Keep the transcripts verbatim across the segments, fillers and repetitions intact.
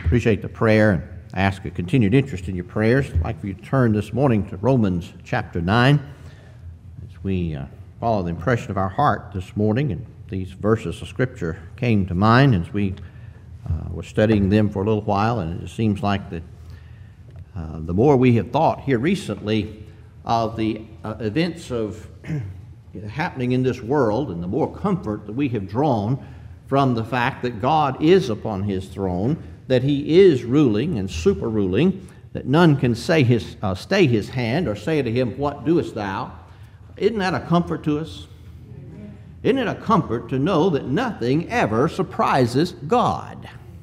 Appreciate the prayer and ask a continued interest in your prayers. I'd like for you to turn this morning to Romans chapter nine as we uh, follow the impression of our heart this morning. And these verses of Scripture came to mind as we uh, were studying them for a little while, and it just seems like that uh, the more we have thought here recently of the uh, events of happening in this world, and the more comfort that we have drawn from the fact that God is upon His throne, that He is ruling and super ruling, that none can say his, uh, stay His hand or say to Him, "What doest thou?" Isn't that a comfort to us? Isn't it a comfort to know that nothing ever surprises God?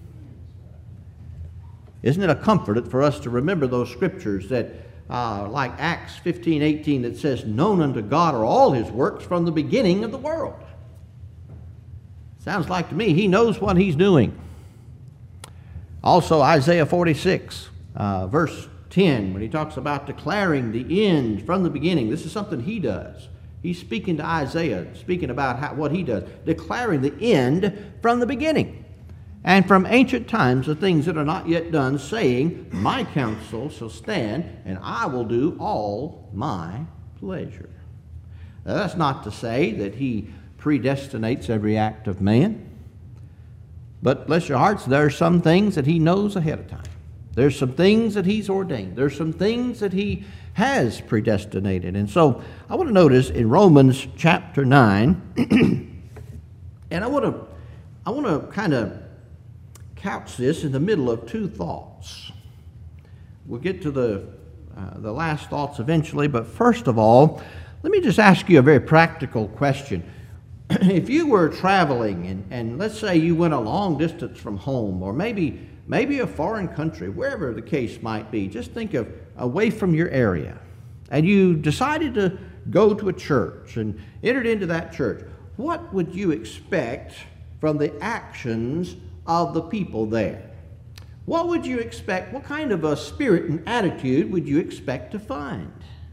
Isn't it a comfort for us to remember those scriptures that, uh, like Acts fifteen eighteen, that says, "Known unto God are all His works from the beginning of the world." Sounds like to me He knows what He's doing. Also, Isaiah forty-six, uh, verse ten, when he talks about declaring the end from the beginning. This is something he does. He's speaking to Isaiah, speaking about how, what he does, declaring the end from the beginning. And from ancient times, the things that are not yet done, saying, "My counsel shall stand, and I will do all my pleasure." Now, that's not to say that He predestinates every act of man. But bless your hearts, there are some things that He knows ahead of time. There's some things that He's ordained. There's some things that He has predestinated. And so I want to notice in Romans chapter nine, and I want to I want to kind of couch this in the middle of two thoughts. We'll get to the uh, the last thoughts eventually, but first of all, let me just ask you a very practical question. If you were traveling, and, and let's say you went a long distance from home, or maybe maybe a foreign country, wherever the case might be, just think of away from your area, and you decided to go to a church and entered into that church, what would you expect from the actions of the people there? What would you expect? What kind of a spirit and attitude would you expect to find?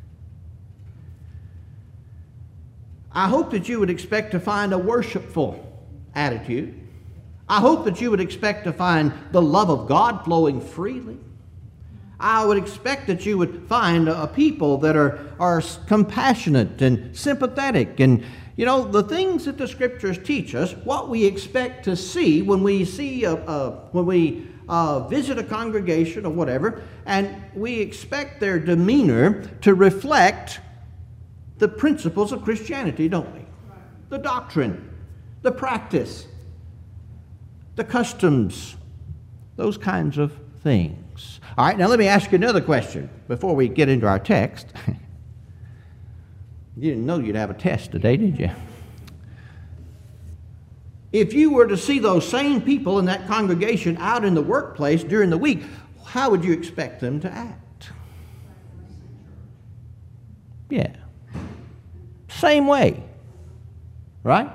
I hope that you would expect to find a worshipful attitude. I hope that you would expect to find the love of God flowing freely. I would expect that you would find a people that are, are compassionate and sympathetic, and, you know, the things that the Scriptures teach us, what we expect to see when we see a, a when we uh, visit a congregation or whatever, and we expect their demeanor to reflect the principles of Christianity, don't we? The doctrine, the practice, the customs, those kinds of things. All right, now let me ask you another question before we get into our text. You didn't know you'd have a test today, did you? If you were to see those same people in that congregation out in the workplace during the week, how would you expect them to act? Yeah. Same way, right?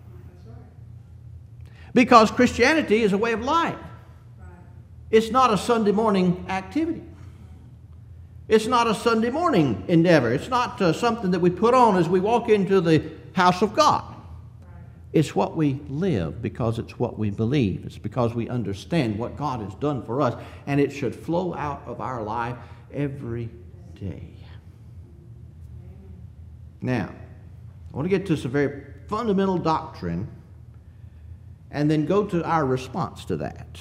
Because Christianity is a way of life. It's not a Sunday morning activity. It's not a Sunday morning endeavor. It's not uh, something that we put on as we walk into the house of God. It's what we live because it's what we believe. It's because we understand what God has done for us, and it should flow out of our life every day. Now, I want to get to some very fundamental doctrine and then go to our response to that.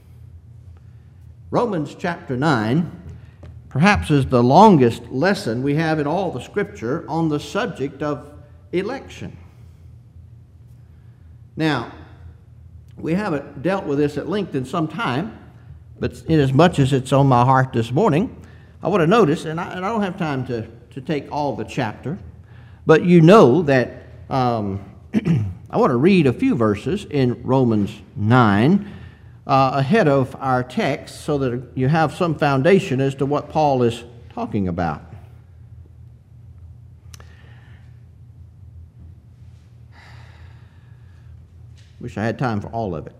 Romans chapter nine perhaps is the longest lesson we have in all the Scripture on the subject of election. Now, we haven't dealt with this at length in some time, but inasmuch as it's on my heart this morning, I want to notice, and I, and I don't have time to, to take all the chapter, but you know that um, I want to read a few verses in Romans nine uh, ahead of our text so that you have some foundation as to what Paul is talking about. Wish I had time for all of it.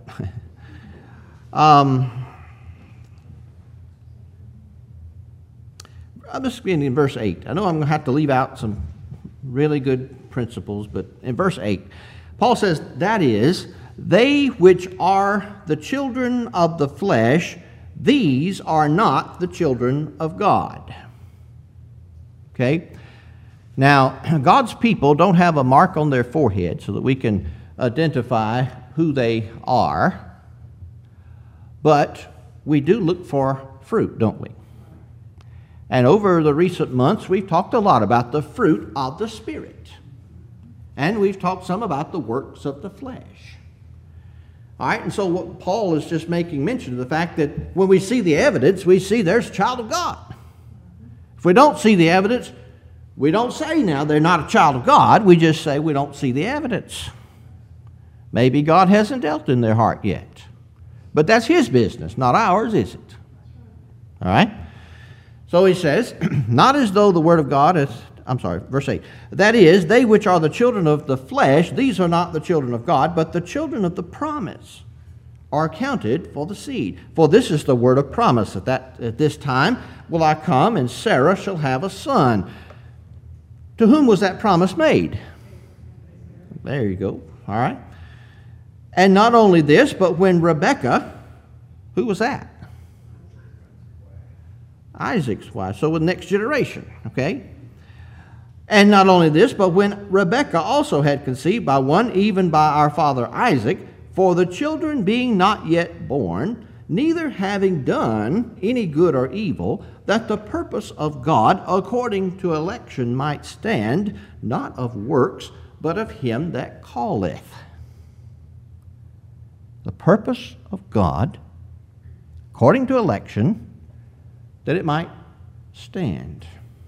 um, I'm just beginning in verse eight. I know I'm going to have to leave out some really good principles, but in verse eight, Paul says, that is, they which are the children of the flesh these are not the children of God. Okay? Now, God's people don't have a mark on their forehead so that we can identify who they are, but we do look for fruit, don't we? And over the recent months, we've talked a lot about the fruit of the Spirit. And we've talked some about the works of the flesh. All right, and so what Paul is just making mention of the fact that when we see the evidence, we see there's a child of God. If we don't see the evidence, we don't say now they're not a child of God. We just say we don't see the evidence. Maybe God hasn't dealt in their heart yet. But that's His business, not ours, is it? All right? So he says, not as though the word of God is, I'm sorry, verse eight. That is, they which are the children of the flesh, these are not the children of God, but the children of the promise are counted for the seed. For this is the word of promise, that, that at this time will I come, and Sarah shall have a son. To whom was that promise made? There you go. All right. And not only this, but when Rebekah, who was that? Isaac's wife. So with next generation, okay? And not only this, but when Rebekah also had conceived by one, even by our father Isaac, for the children being not yet born, neither having done any good or evil, that the purpose of God according to election might stand, not of works, but of him that calleth. The purpose of God according to election, that it might stand.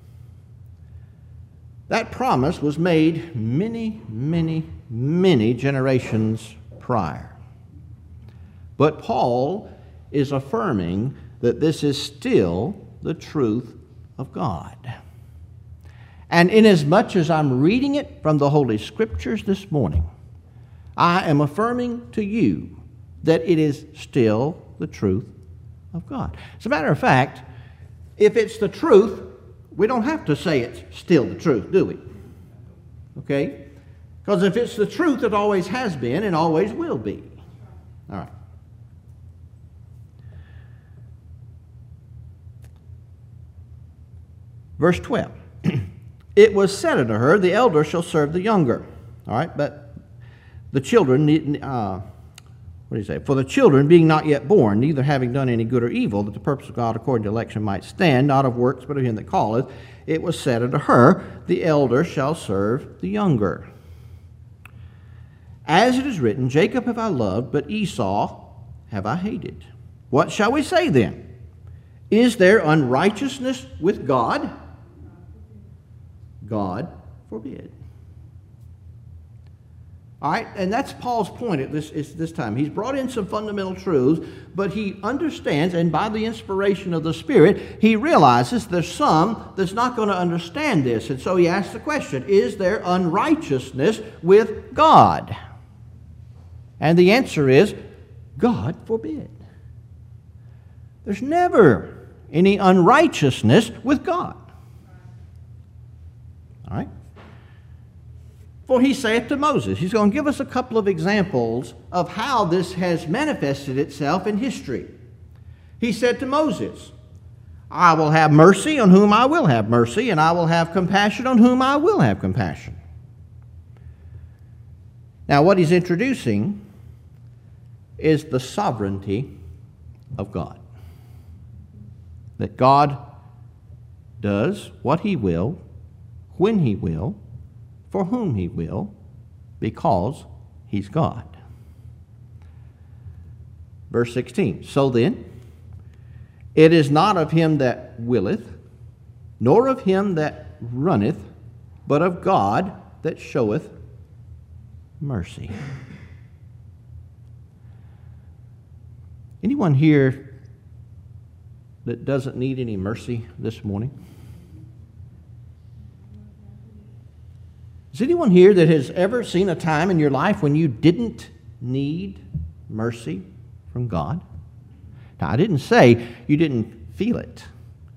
That promise was made many, many, many generations prior. But Paul is affirming that this is still the truth of God. And inasmuch as I'm reading it from the Holy Scriptures this morning, I am affirming to you that it is still the truth of God. As a matter of fact, if it's the truth, we don't have to say it's still the truth, do we? Okay? Because if it's the truth, it always has been and always will be. All right. Verse twelve. It was said unto her, the elder shall serve the younger. All right, but the children need... Uh, What do you say? For the children being not yet born, neither having done any good or evil, that the purpose of God according to election might stand, not of works, but of him that calleth, it was said unto her, the elder shall serve the younger. As it is written, Jacob have I loved, but Esau have I hated. What shall we say then? Is there unrighteousness with God? God forbid. All right, and that's Paul's point at this, this time. He's brought in some fundamental truths, but he understands, and by the inspiration of the Spirit, he realizes there's some that's not going to understand this. And so he asks the question, is there unrighteousness with God? And the answer is, God forbid. There's never any unrighteousness with God. All right? For he saith to Moses, he's going to give us a couple of examples of how this has manifested itself in history. He said to Moses, I will have mercy on whom I will have mercy, and I will have compassion on whom I will have compassion. Now, what he's introducing is the sovereignty of God. That God does what he will, when he will, for whom he will, because he's God. Verse sixteen, so then, it is not of him that willeth, nor of him that runneth, but of God that showeth mercy. Anyone here that doesn't need any mercy this morning? Is anyone here that has ever seen a time in your life when you didn't need mercy from God? Now, I didn't say you didn't feel it.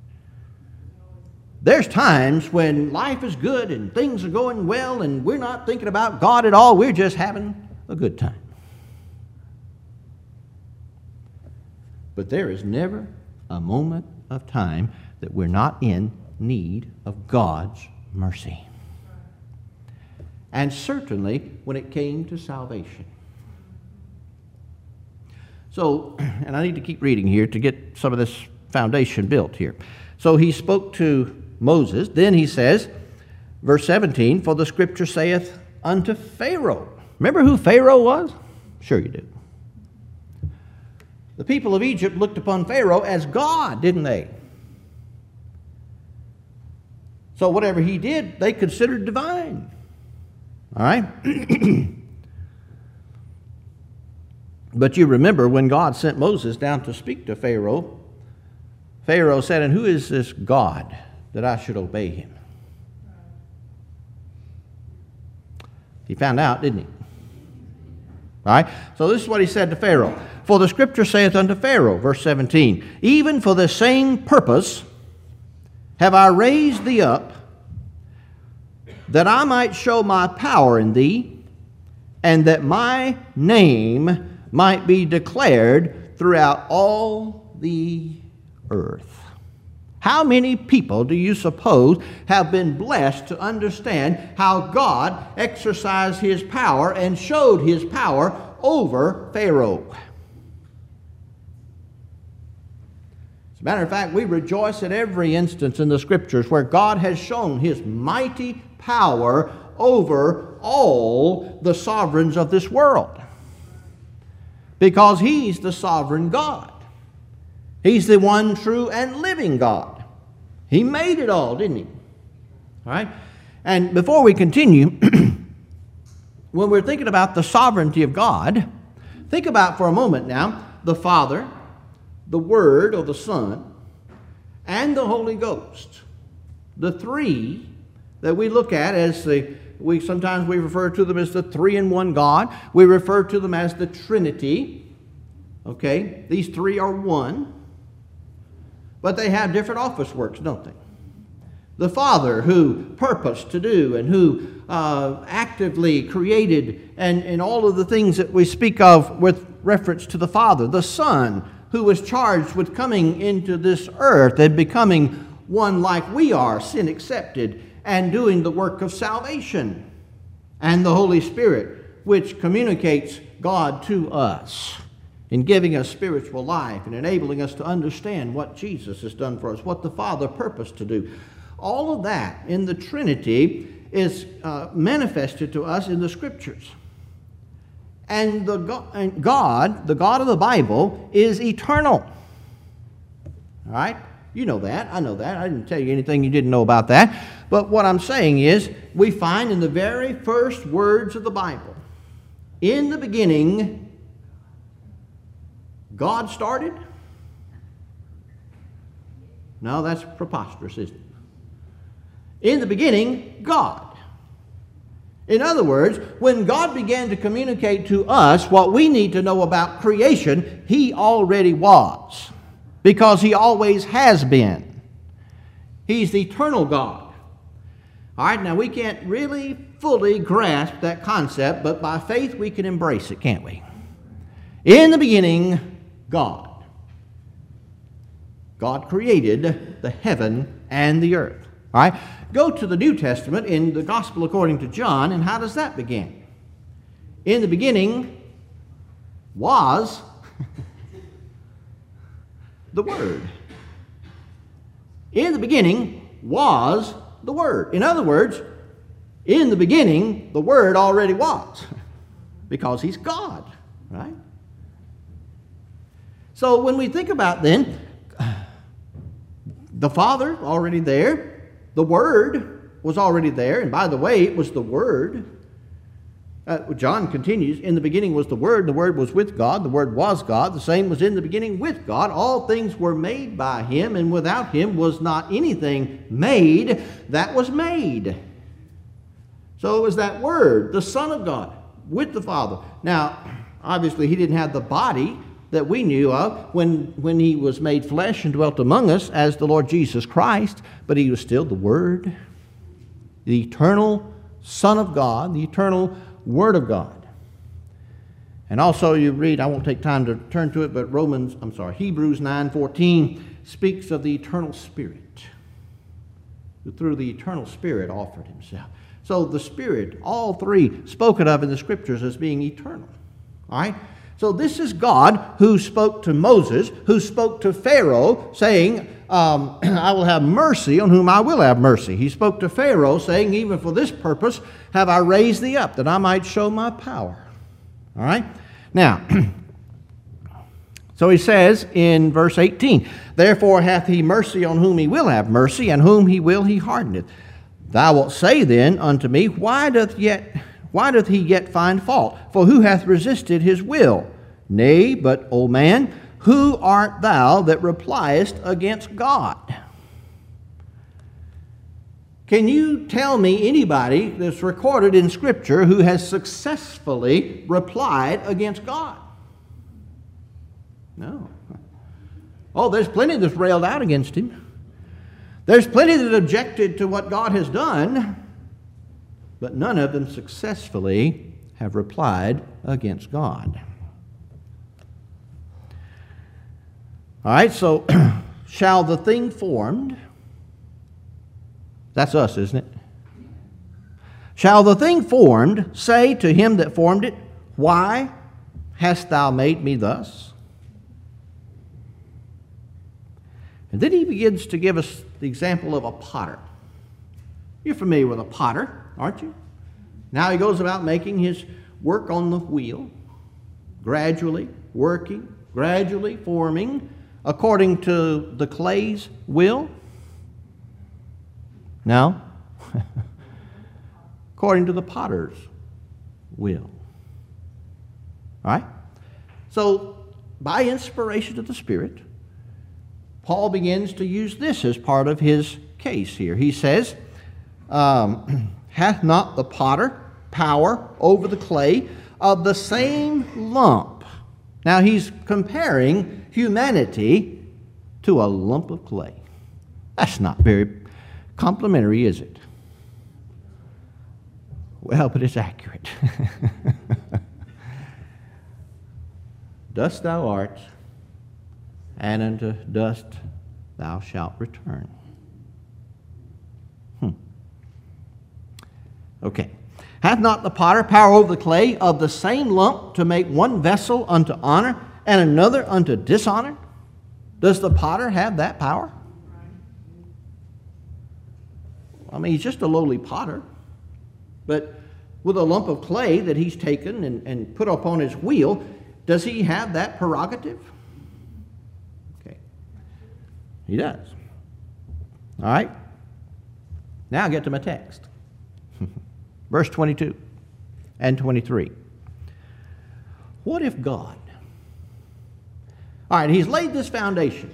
There's times when life is good and things are going well and we're not thinking about God at all. We're just having a good time. But there is never a moment of time that we're not in need of God's mercy. And certainly when it came to salvation. So, and I need to keep reading here to get some of this foundation built here. So he spoke to Moses. Then he says, verse seventeen, for the scripture saith unto Pharaoh. Remember who Pharaoh was? Sure you do. The people of Egypt looked upon Pharaoh as God, didn't they? So whatever he did, they considered divine. All right? But you remember when God sent Moses down to speak to Pharaoh, Pharaoh said, and who is this God that I should obey him? He found out, didn't he? All right? So this is what he said to Pharaoh. For the scripture saith unto Pharaoh, verse seventeen, even for the same purpose have I raised thee up, that I might show my power in thee, and that my name might be declared throughout all the earth. How many people do you suppose have been blessed to understand how God exercised his power and showed his power over Pharaoh? As a matter of fact, we rejoice at every instance in the Scriptures where God has shown his mighty power over all the sovereigns of this world. Because he's the sovereign God. He's the one true and living God. He made it all, didn't he? All right? And before we continue, when we're thinking about the sovereignty of God, think about for a moment now the Father, the Word or the Son, and the Holy Ghost. The three that we look at as the, we sometimes we refer to them as the three-in-one God. We refer to them as the Trinity. Okay? These three are one. But they have different office works, don't they? The Father who purposed to do and who uh, actively created and, and all of the things that we speak of with reference to the Father. The Son who was charged with coming into this earth and becoming one like we are, sin accepted, and doing the work of salvation. And the Holy Spirit, which communicates God to us in giving us spiritual life and enabling us to understand what Jesus has done for us, what the Father purposed to do. All of that in the Trinity is uh, manifested to us in the Scriptures. And the God, God, the God of the Bible, is eternal. All right? You know that. I know that. I didn't tell you anything you didn't know about that. But what I'm saying is, we find in the very first words of the Bible, in the beginning, God started? No, that's preposterous, isn't it? In the beginning, God. In other words, when God began to communicate to us what we need to know about creation, he already was. Because he always has been. He's the eternal God. All right, now we can't really fully grasp that concept, but by faith we can embrace it, can't we? In the beginning, God. God created the heaven and the earth. All right? Go to the New Testament in the Gospel according to John, and how does that begin? In the beginning was the Word. In the beginning was the Word. In other words, in the beginning, the Word already was, because he's God, right? So when we think about then, the Father already there, the Word was already there, and by the way, it was the Word. Uh, John continues, in the beginning was the Word, the Word was with God, the Word was God, the same was in the beginning with God. All things were made by him, and without him was not anything made that was made. So it was that Word, the Son of God, with the Father. Now, obviously he didn't have the body that we knew of when, when he was made flesh and dwelt among us as the Lord Jesus Christ, but he was still the Word, the eternal Son of God, the eternal Word of God. And also you read, I won't take time to turn to it, but Romans, I'm sorry, Hebrews nine fourteen speaks of the eternal Spirit, who through the eternal Spirit offered himself. So the Spirit, all three spoken of in the Scriptures as being eternal. All right? So this is God who spoke to Moses, who spoke to Pharaoh, saying, um, I will have mercy on whom I will have mercy. He spoke to Pharaoh, saying, even for this purpose have I raised thee up, that I might show my power. All right? Now, so he says in verse eighteen, therefore hath he mercy on whom he will have mercy, and whom he will he hardeneth. Thou wilt say then unto me, why doth yet why doth he yet find fault? For who hath resisted his will? Nay, but, O man, who art thou that repliest against God? Can you tell me anybody that's recorded in Scripture who has successfully replied against God? No. Oh, there's plenty that's railed out against him. There's plenty that objected to what God has done, but none of them successfully have replied against God. All right, so shall the thing formed, that's us, isn't it? Shall the thing formed say to him that formed it, why hast thou made me thus? And then he begins to give us the example of a potter. You're familiar with a potter, aren't you? Now he goes about making his work on the wheel, gradually working, gradually forming, according to the clay's will. No. According to the potter's will. All right? So, by inspiration of the Spirit, Paul begins to use this as part of his case here. He says, um, hath not the potter power over the clay of the same lump? Now he's comparing humanity to a lump of clay. That's not very complimentary, is it? Well, but it's accurate. Dust thou art, and unto dust thou shalt return. Hmm. Okay. Hath not the potter power over the clay of the same lump to make one vessel unto honor and another unto dishonor? Does the potter have that power? I mean, he's just a lowly potter. But with a lump of clay that he's taken and, and put upon his wheel, does he have that prerogative? Okay. He does. All right. Now I get to my text. Verse twenty-two and twenty-three. What if God... All right, he's laid this foundation.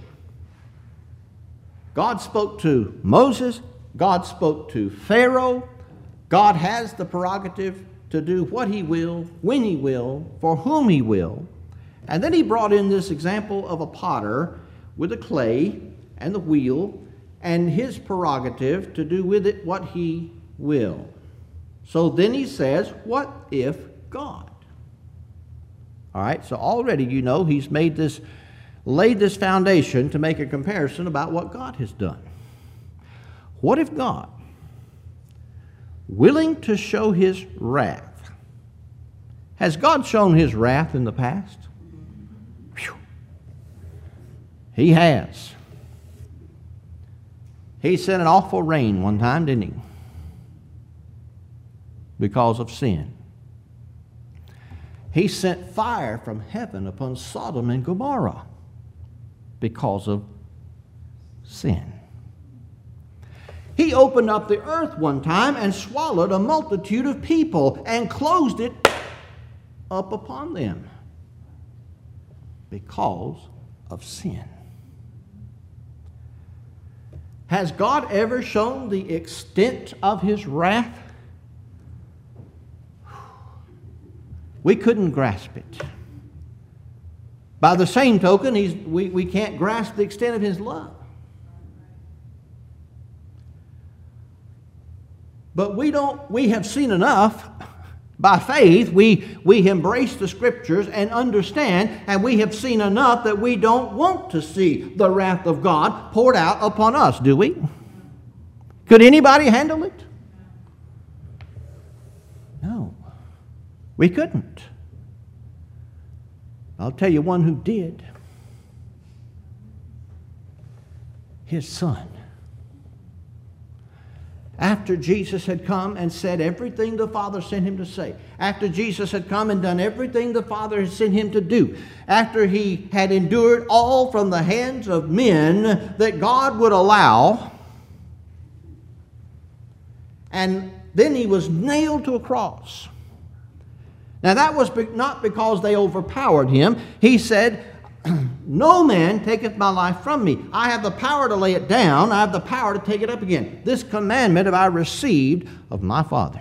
God spoke to Moses. God spoke to Pharaoh. God has the prerogative to do what he will, when he will, for whom he will. And then he brought in this example of a potter with the clay and the wheel and his prerogative to do with it what he will. So then he says, what if God? All right, so already you know he's made this, laid this foundation to make a comparison about what God has done. What if God, willing to show his wrath, has God shown his wrath in the past? Whew. He has. He sent an awful rain one time, didn't he? Because of sin. He sent fire from heaven upon Sodom and Gomorrah because of sin. He opened up the earth one time and swallowed a multitude of people and closed it up upon them because of sin. Has God ever shown the extent of his wrath? We couldn't grasp it. By the same token, he's, we, we can't grasp the extent of his love. But we don't, we have seen enough By faith, we, we embrace the Scriptures and understand, and we have seen enough that we don't want to see the wrath of God poured out upon us, do we? Could anybody handle it? No, we couldn't. I'll tell you one who did. His Son. After Jesus had come and said everything the Father sent him to say, after Jesus had come and done everything the Father had sent him to do, after he had endured all from the hands of men that God would allow, and then he was nailed to a cross. Now that was not because they overpowered him. He said, no man taketh my life from me. I have the power to lay it down. I have the power to take it up again. This commandment have I received of my Father.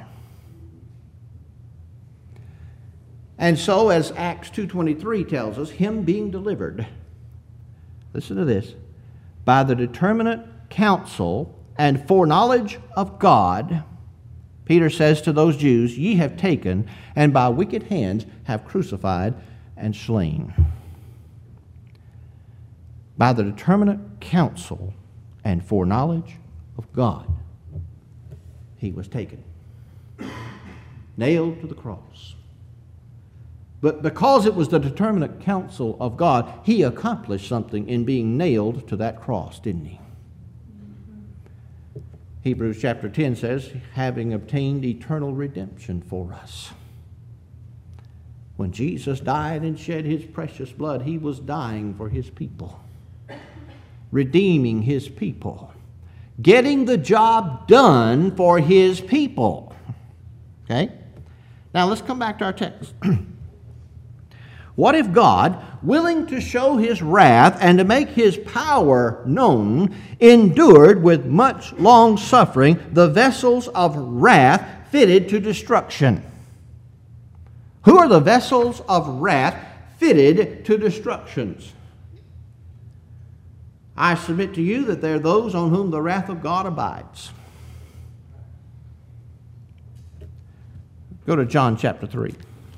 And so, as Acts two twenty-three tells us, him being delivered, listen to this, by the determinate counsel and foreknowledge of God, Peter says to those Jews, ye have taken, and by wicked hands have crucified and slain. By the determinate counsel and foreknowledge of God, he was taken, nailed to the cross. But because it was the determinate counsel of God, he accomplished something in being nailed to that cross, didn't he? Hebrews chapter ten says, having obtained eternal redemption for us. When Jesus died and shed his precious blood, he was dying for his people, redeeming his people, getting the job done for his people. Okay? Now let's come back to our text. What if God, willing to show his wrath and to make his power known, endured with much long suffering the vessels of wrath fitted to destruction? Who are the vessels of wrath fitted to destructions? I submit to you that they're those on whom the wrath of God abides. Go to John chapter three.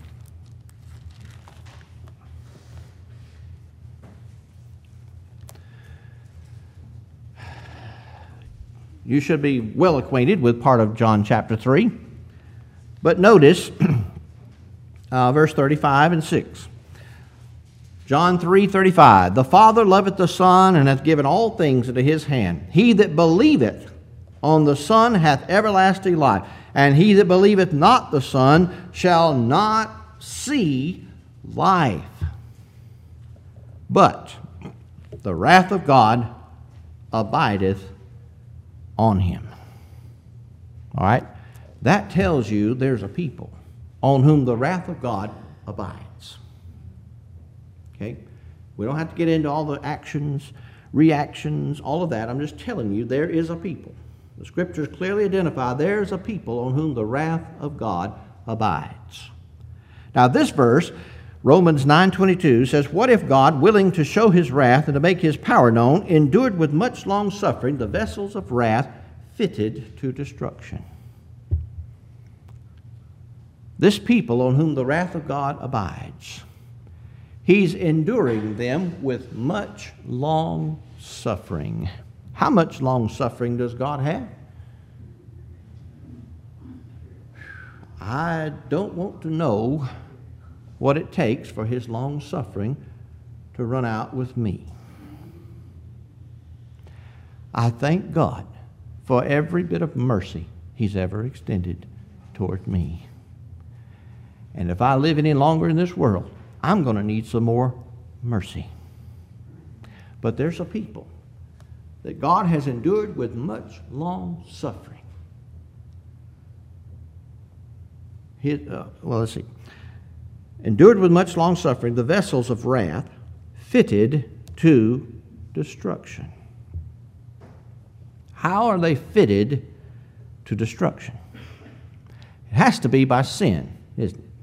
You should be well acquainted with part of John chapter three. But notice uh, verse thirty-five and six. John three thirty-five. The Father loveth the Son, and hath given all things into his hand. He that believeth on the Son hath everlasting life, and he that believeth not the Son shall not see life, but the wrath of God abideth on him. All right? That tells you there's a people on whom the wrath of God abides. Okay? We don't have to get into all the actions, reactions, all of that. I'm just telling you there is a people. The Scriptures clearly identify there's a people on whom the wrath of God abides. Now this verse, Romans nine twenty-two, says, what if God, willing to show his wrath and to make his power known, endured with much long suffering the vessels of wrath fitted to destruction? This people on whom the wrath of God abides, he's enduring them with much long suffering. How much long suffering does God have? I don't want to know what it takes for his long suffering to run out with me. I thank God for every bit of mercy he's ever extended toward me. And if I live any longer in this world, I'm going to need some more mercy. But there's a people that God has endured with much long suffering. His, uh, well, let's see. Endured with much long suffering the vessels of wrath fitted to destruction. How are they fitted to destruction? It has to be by sin, isn't it?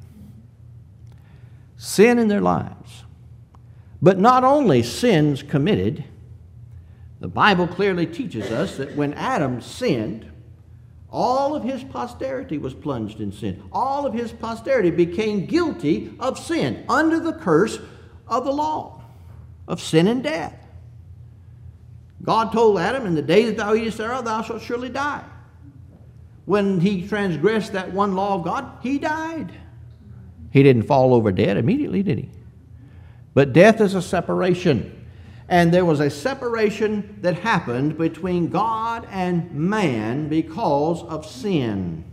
Sin in their lives. But not only sins committed, the Bible clearly teaches us that when Adam sinned, All of his posterity was plunged in sin. All of his posterity became guilty of sin under the curse of the law of sin and death. God told Adam, in the day that thou eatest thereof, thou shalt surely die. When he transgressed that one law of God, he died. He didn't fall over dead immediately, did he? But death is a separation. And there was a separation that happened between God and man because of sin.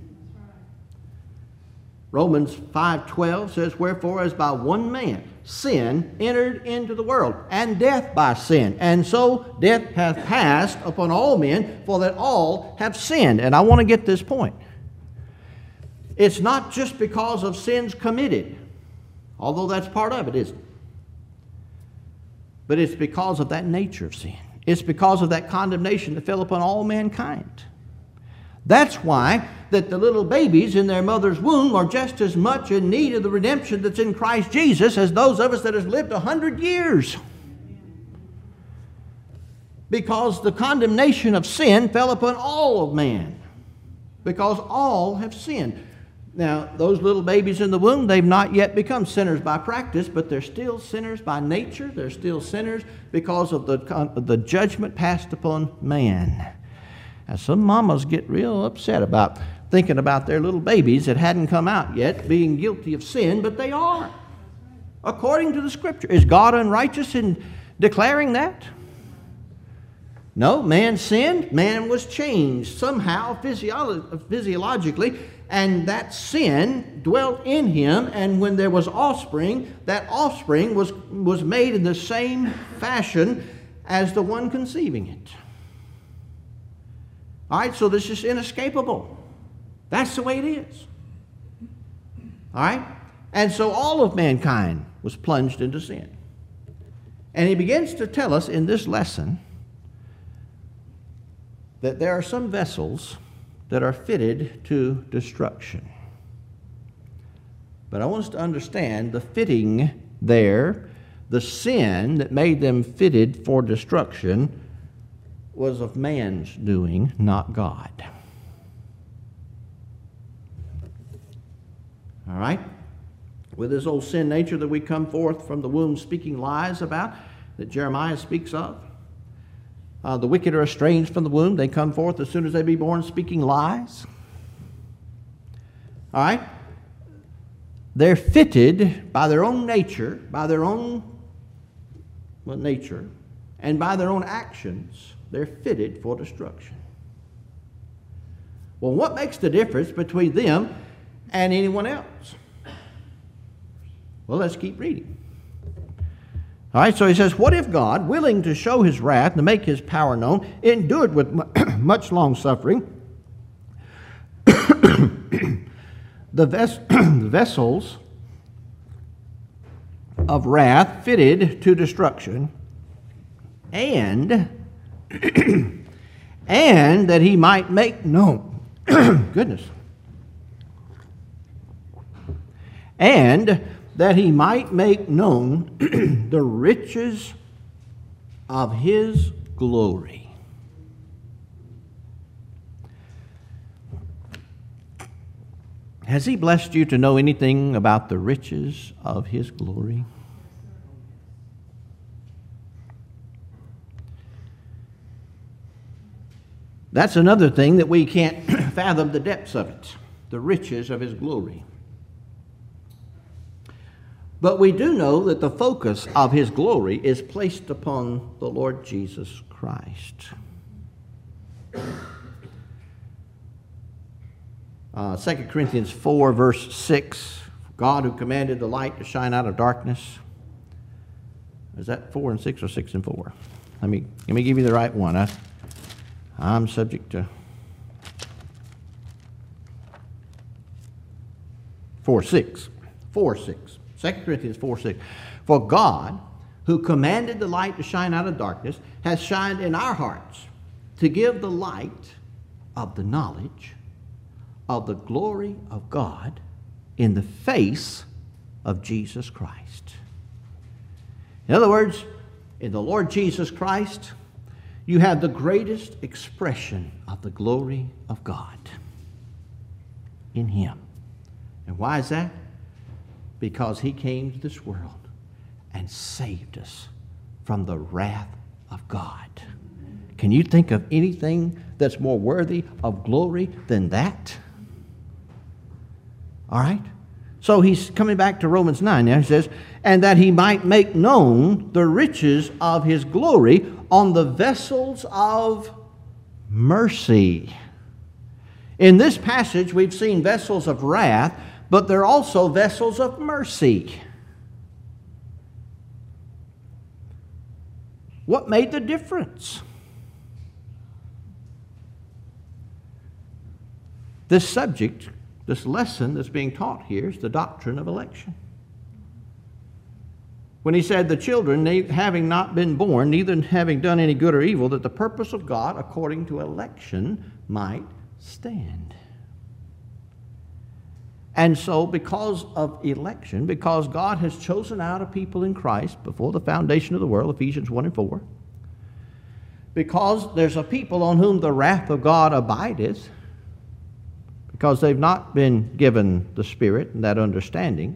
Romans five twelve says, wherefore as by one man sin entered into the world, and death by sin. And so death hath passed upon all men, for that all have sinned. And I want to get this point. It's not just because of sins committed, although that's part of it, isn't it? But it's because of that nature of sin. It's because of that condemnation that fell upon all mankind. That's why that the little babies in their mother's womb are just as much in need of the redemption that's in Christ Jesus as those of us that have lived a hundred years. Because the condemnation of sin fell upon all of man. Because all have sinned. Now, those little babies in the womb, they've not yet become sinners by practice, but they're still sinners by nature. They're still sinners because of the, the judgment passed upon man. Now, some mamas get real upset about thinking about their little babies that hadn't come out yet being guilty of sin, but they are, according to the Scripture. Is God unrighteous in declaring that? No, man sinned. Man was changed somehow physiolo- physiologically, and that sin dwelt in him, and when there was offspring, that offspring was, was made in the same fashion as the one conceiving it. All right, so this is inescapable. That's the way it is. All right? And so all of mankind was plunged into sin. And he begins to tell us in this lesson that there are some vessels that are fitted to destruction. But I want us to understand the fitting there, the sin that made them fitted for destruction, was of man's doing, not God. All right? With this old sin nature that we come forth from the womb speaking lies about, that Jeremiah speaks of, Uh, the wicked are estranged from the womb. They come forth as soon as they be born speaking lies. All right? They're fitted by their own nature, by their own well, nature, and by their own actions. They're fitted for destruction. Well, what makes the difference between them and anyone else? Well, let's keep reading. All right, so he says, what if God, willing to show his wrath and to make his power known, endured with much long suffering the, ves- the vessels of wrath fitted to destruction, and and that he might make known goodness and that he might make known the riches of his glory. Has he blessed you to know anything about the riches of his glory? That's another thing that we can't fathom the depths of it, the riches of his glory. But we do know that the focus of his glory is placed upon the Lord Jesus Christ. Uh, Second Corinthians four, verse six, God who commanded the light to shine out of darkness. Is that four and six or six and four? Let me, let me give you the right one. I, I'm subject to four, six. four, six. Second Corinthians four, six. For God, who commanded the light to shine out of darkness, has shined in our hearts to give the light of the knowledge of the glory of God in the face of Jesus Christ. In other words, in the Lord Jesus Christ, you have the greatest expression of the glory of God. in Him. And why is that? Because He came to this world and saved us from the wrath of God. Can you think of anything that's more worthy of glory than that? All right? So he's coming back to Romans nine now. He says, and that He might make known the riches of His glory on the vessels of mercy. In this passage, we've seen vessels of wrath, but they're also vessels of mercy. What made the difference? This subject, this lesson that's being taught here is the doctrine of election. When he said the children, having not been born, neither having done any good or evil, that the purpose of God according to election might stand. And so because of election, because God has chosen out a people in Christ before the foundation of the world, Ephesians one and four, because there's a people on whom the wrath of God abideth, because they've not been given the Spirit and that understanding,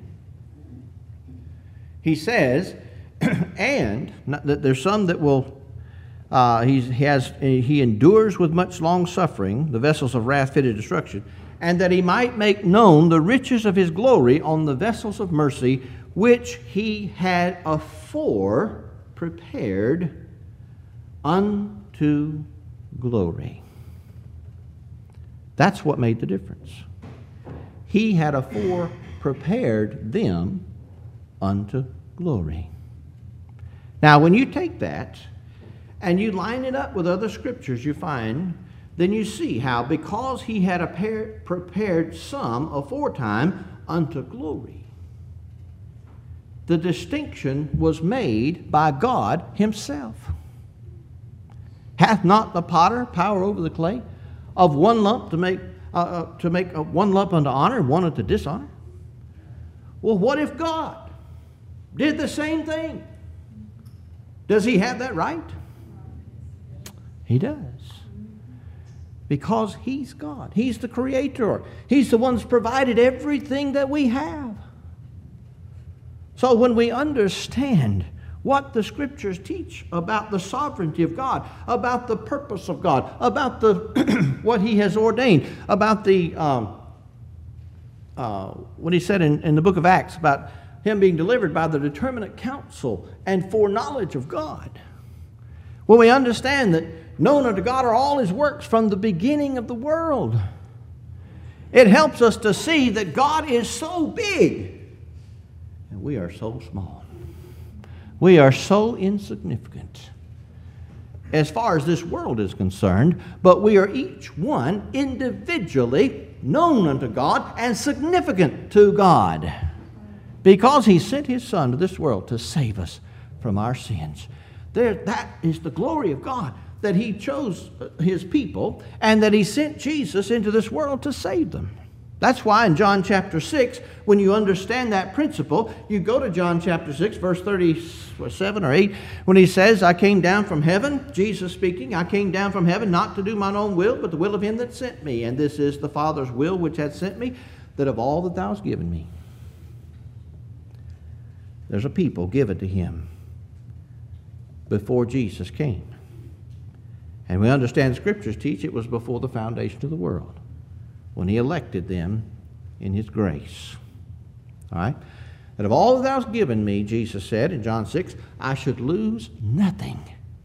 he says, and that there's some that will, uh, he has, he endures with much long suffering the vessels of wrath fitted to destruction, and that He might make known the riches of His glory on the vessels of mercy, which He had afore prepared unto glory. That's what made the difference. He had afore prepared them unto glory. Now, when you take that and you line it up with other scriptures, you find, then you see how because He had prepared some aforetime unto glory, the distinction was made by God Himself. Hath not the potter power over the clay, of one lump to make uh, uh, to make uh, one lump unto honor and one unto dishonor? Well, what if God did the same thing? Does He have that right? He does. Because He's God. He's the Creator. He's the one that's provided everything that we have. So when we understand what the Scriptures teach about the sovereignty of God, about the purpose of God, about the what He has ordained, about the um, uh, what He said in, in the book of Acts about Him being delivered by the determinate counsel and foreknowledge of God. When we understand that known unto God are all His works from the beginning of the world, it helps us to see that God is so big and we are so small. We are so insignificant as far as this world is concerned, but we are each one individually known unto God and significant to God because He sent His Son to this world to save us from our sins. There, that is the glory of God, that He chose His people and that He sent Jesus into this world to save them. That's why in John chapter six, when you understand that principle, you go to John chapter six, verse thirty-seven or eight, when He says, I came down from heaven, Jesus speaking, I came down from heaven not to do mine own will, but the will of Him that sent me. And this is the Father's will which hath sent me, that of all that Thou hast given me, there's a people given to Him before Jesus came. And we understand Scriptures teach it was before the foundation of the world, when He elected them in His grace. All right? That of all that Thou hast given me, Jesus said in John six, I should lose nothing,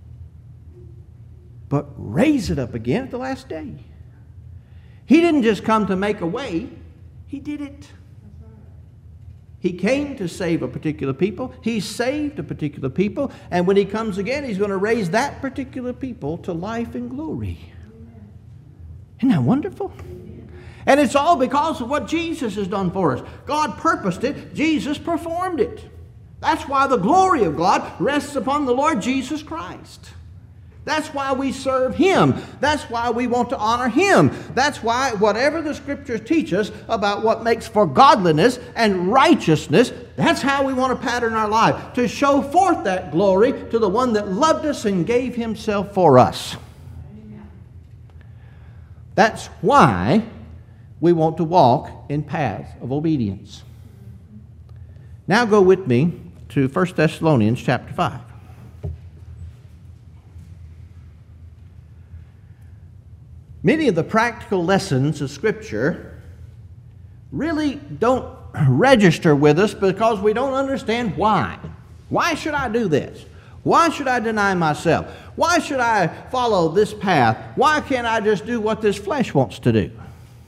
but raise it up again at the last day. He didn't just come to make a way, He did it. He came to save a particular people. He saved a particular people. And when He comes again, He's going to raise that particular people to life and glory. Isn't that wonderful? And it's all because of what Jesus has done for us. God purposed it. Jesus performed it. That's why the glory of God rests upon the Lord Jesus Christ. That's why we serve Him. That's why we want to honor Him. That's why whatever the Scriptures teach us about what makes for godliness and righteousness, that's how we want to pattern our life, to show forth that glory to the one that loved us and gave Himself for us. That's why we want to walk in paths of obedience. Now go with me to First Thessalonians chapter five. Many of the practical lessons of Scripture really don't register with us because we don't understand why. Why should I do this? Why should I deny myself? Why should I follow this path? Why can't I just do what this flesh wants to do?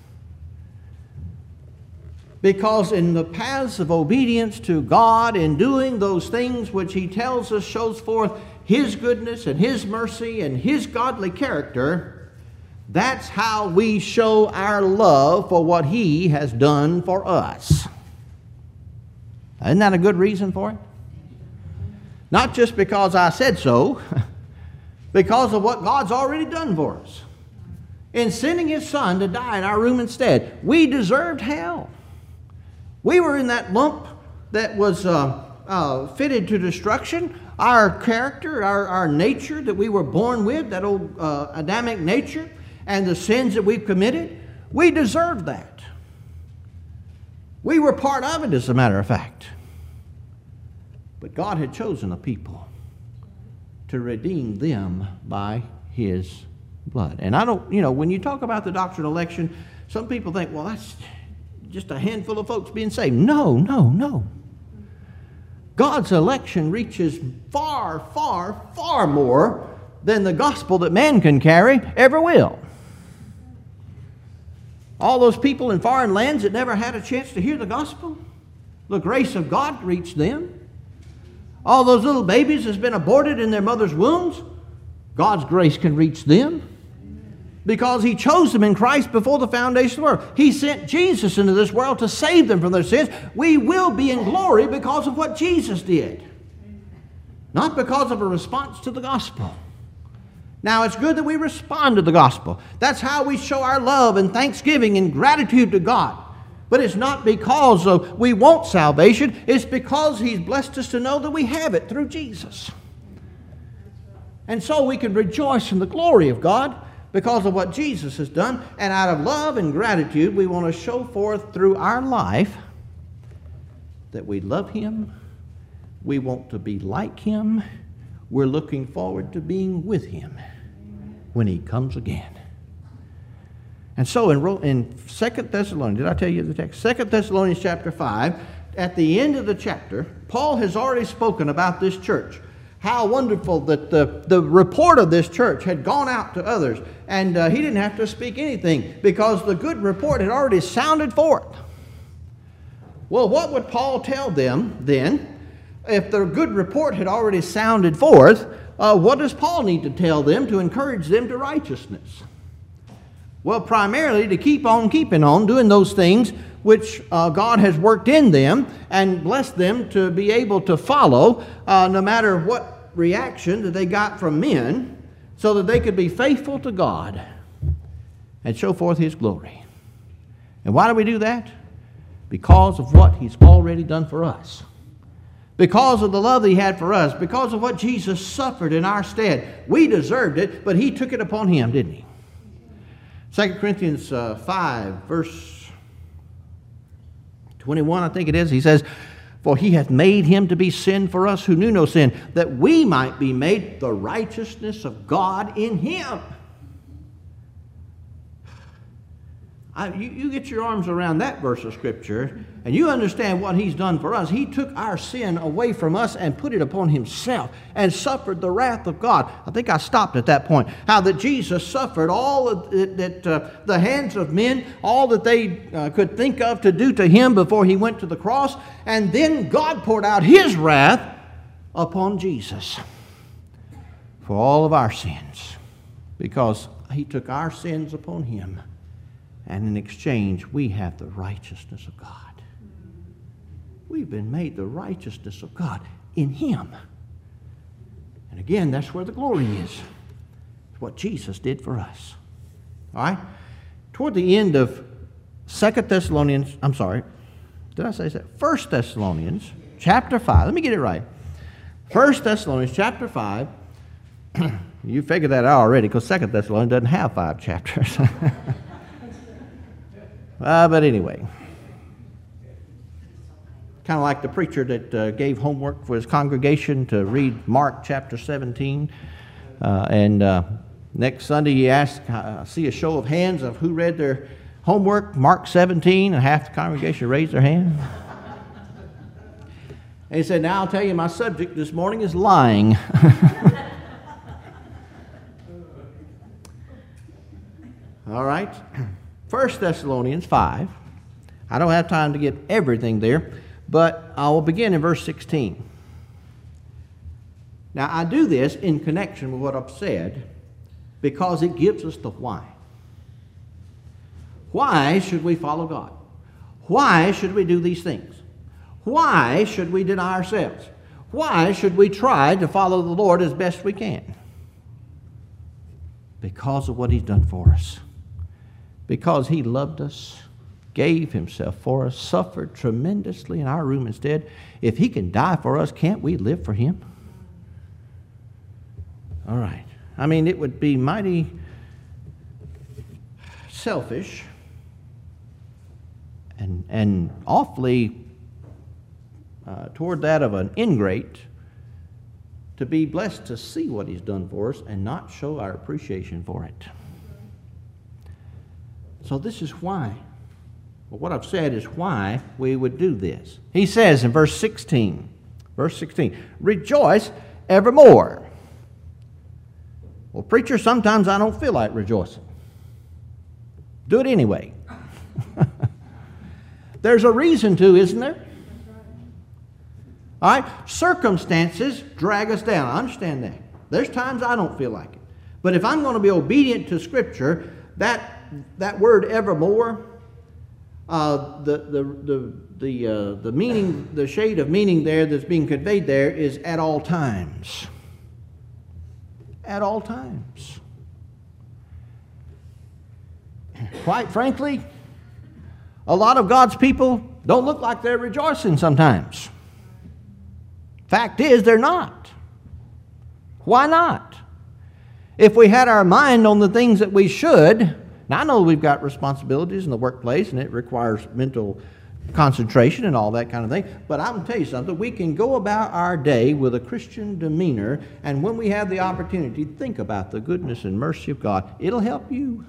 Because in the paths of obedience to God, in doing those things which He tells us shows forth His goodness and His mercy and His godly character, that's how we show our love for what He has done for us. Isn't that a good reason for it? Not just because I said so, because of what God's already done for us. In sending His Son to die in our room instead, we deserved hell. We were in that lump that was uh, uh, fitted to destruction. Our character, our, our nature that we were born with, that old uh, Adamic nature, and the sins that we've committed, we deserved that. We were part of it, as a matter of fact. But God had chosen a people to redeem them by His blood. And I don't, you know, when you talk about the doctrine of election, some people think, well, that's just a handful of folks being saved. No, no, no. God's election reaches far, far, far more than the gospel that man can carry ever will. All those people in foreign lands that never had a chance to hear the gospel, the grace of God reached them. All those little babies that's been aborted in their mother's wombs, God's grace can reach them. Because He chose them in Christ before the foundation of the world. He sent Jesus into this world to save them from their sins. We will be in glory because of what Jesus did. Not because of a response to the gospel. Now, it's good that we respond to the gospel. That's how we show our love and thanksgiving and gratitude to God. But it's not because of we want salvation. It's because He's blessed us to know that we have it through Jesus. And so we can rejoice in the glory of God because of what Jesus has done. And out of love and gratitude, we want to show forth through our life that we love Him. We want to be like Him. We're looking forward to being with Him when He comes again. And so in, in Second Thessalonians, did I tell you the text? Second Thessalonians chapter five, at the end of the chapter, Paul has already spoken about this church. How wonderful that the, the report of this church had gone out to others. And uh, he didn't have to speak anything because the good report had already sounded forth. Well, what would Paul tell them then? If the good report had already sounded forth, uh, what does Paul need to tell them to encourage them to righteousness? Well, primarily to keep on keeping on, doing those things which uh, God has worked in them and blessed them to be able to follow, uh, no matter what reaction that they got from men, so that they could be faithful to God and show forth His glory. And why do we do that? Because of what He's already done for us. Because of the love that He had for us. Because of what Jesus suffered in our stead. We deserved it, but He took it upon Him, didn't He? Second Corinthians uh, five, verse twenty-one, I think it is. He says, "For He hath made Him to be sin for us who knew no sin, that we might be made the righteousness of God in Him." I, you, you get your arms around that verse of Scripture, and you understand what He's done for us. He took our sin away from us and put it upon Himself and suffered the wrath of God. I think I stopped at that point. How that Jesus suffered all that, that uh, the hands of men, all that they uh, could think of to do to Him before He went to the cross. And then God poured out His wrath upon Jesus for all of our sins, because He took our sins upon Him. And in exchange, we have the righteousness of God. We've been made the righteousness of God in Him. And again, that's where the glory is. It's what Jesus did for us. All right? Toward the end of Second Thessalonians, I'm sorry, did I say that? First Thessalonians, chapter five. Let me get it right. First Thessalonians, chapter five. You figured that out already, because Second Thessalonians doesn't have five chapters. Uh, but anyway, kind of like the preacher that uh, gave homework for his congregation to read Mark chapter seventeen. Uh, and uh, next Sunday he asked, uh, see a show of hands of who read their homework, Mark seventeen, and half the congregation raised their hand. And he said, now I'll tell you, my subject this morning is lying. All right. First Thessalonians five. I don't have time to get everything there, but I will begin in verse sixteen. Now, I do this in connection with what I've said because it gives us the why. Why should we follow God? Why should we do these things? Why should we deny ourselves? Why should we try to follow the Lord as best we can? Because of what He's done for us. Because He loved us, gave Himself for us, suffered tremendously in our room instead. If He can die for us, can't we live for Him? All right. I mean, it would be mighty selfish and, and awfully uh, toward that of an ingrate to be blessed to see what He's done for us and not show our appreciation for it. So this is why. Well, what I've said is why we would do this. He says in verse sixteen, verse sixteen, rejoice evermore. Well, preacher, sometimes I don't feel like rejoicing. Do it anyway. There's a reason to, isn't there? All right? Circumstances drag us down. I understand that. There's times I don't feel like it. But if I'm going to be obedient to Scripture, that that word evermore, uh, the the the the uh, the meaning, the shade of meaning there that's being conveyed there is at all times. At all times. Quite frankly, a lot of God's people don't look like they're rejoicing sometimes. Fact is, they're not. Why not? If we had our mind on the things that we should, now I know we've got responsibilities in the workplace and it requires mental concentration and all that kind of thing, but I'm going to tell you something. We can go about our day with a Christian demeanor, and when we have the opportunity, think about the goodness and mercy of God. It'll help you.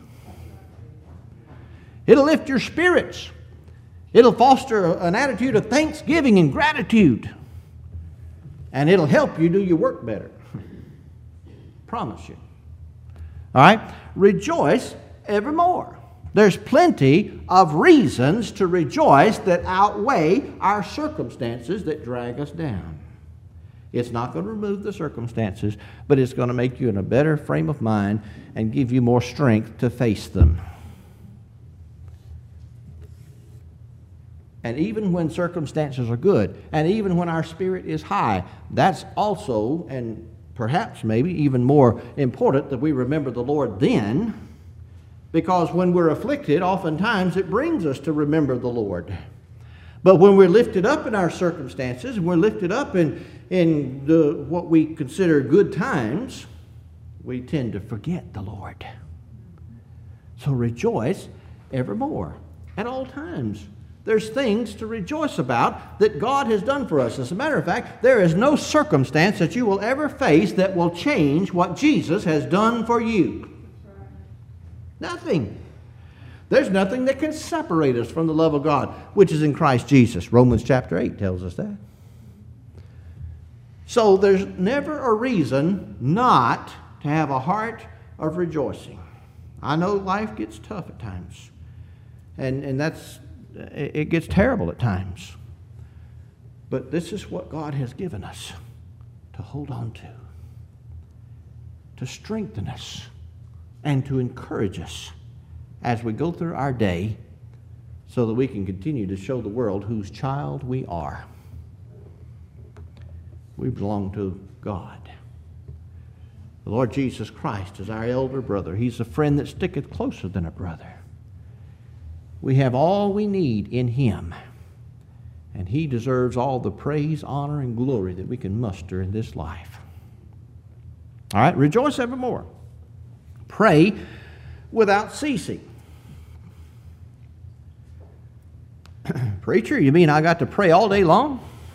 It'll lift your spirits. It'll foster an attitude of thanksgiving and gratitude. And it'll help you do your work better. Promise you. All right? Rejoice evermore. There's plenty of reasons to rejoice that outweigh our circumstances that drag us down. It's not going to remove the circumstances, but it's going to make you in a better frame of mind and give you more strength to face them. And even when circumstances are good, and even when our spirit is high, that's also, and perhaps maybe even more important, that we remember the Lord then, because when we're afflicted, oftentimes it brings us to remember the Lord. But when we're lifted up in our circumstances, and we're lifted up in, in the, what we consider good times, we tend to forget the Lord. So rejoice evermore, at all times. There's things to rejoice about that God has done for us. As a matter of fact, there is no circumstance that you will ever face that will change what Jesus has done for you. Nothing. There's nothing that can separate us from the love of God, which is in Christ Jesus. Romans chapter eight tells us that. So there's never a reason not to have a heart of rejoicing. I know life gets tough at times. And, and that's, it gets terrible at times. But this is what God has given us to hold on to, to strengthen us, and to encourage us as we go through our day so that we can continue to show the world whose child we are. We belong to God. The Lord Jesus Christ is our elder brother. He's a friend that sticketh closer than a brother. We have all we need in Him, and He deserves all the praise, honor, and glory that we can muster in this life. All right, rejoice evermore. Pray without ceasing. Preacher, you mean I got to pray all day long?